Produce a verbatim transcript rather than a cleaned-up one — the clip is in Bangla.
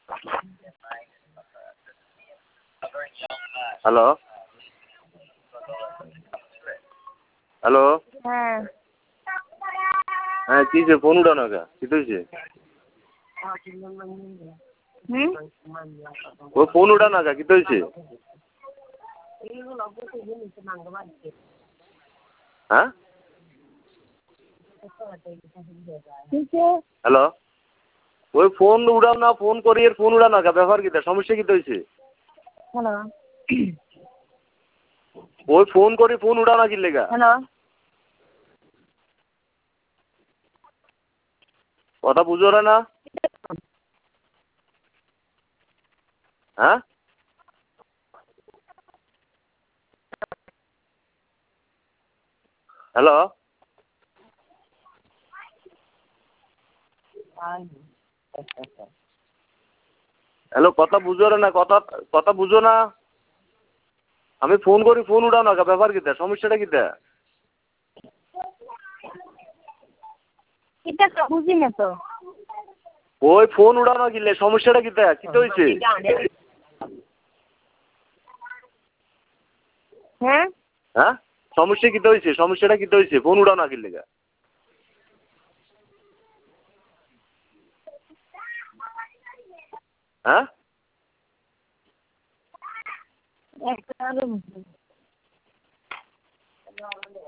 হ্যালো হ্যালো হ্যাঁ হ্যাঁ কী যে ফোন উঠাও না কে কী হয়েছে? হুম ও ফোন উঠাও না কে কী হয়েছে? হ্যাঁ হ্যালো ওই ফোন উঠাও না, ফোন করি এর ফোন উঠাও না কে, ব্যাপার কী, সমস্যা কী হয়েছে? হ্যালো ওই ফোন করি ফোন উঠাও না কি লেগা? হ্যালো কথা বুঝো না? হ্যাঁ হ্যালো হ্যালো কথা বুঝো না, কথা কথা বুঝো না? আমি ফোন করি ফোন উঠাও না কে, ব্যাপার কী, সমস্যাটা কী? এটা তো বুঝি না তো। ওই ফোন উঠাও না কিনলে সমস্যাটা কী, কী হয়েছে? হ্যাঁ হ্যাঁ সমস্যা কী হয়েছে, সমস্যাটা কী হয়েছে? ফোন উঠাও না কিনলে গা? হ্যাঁ একটা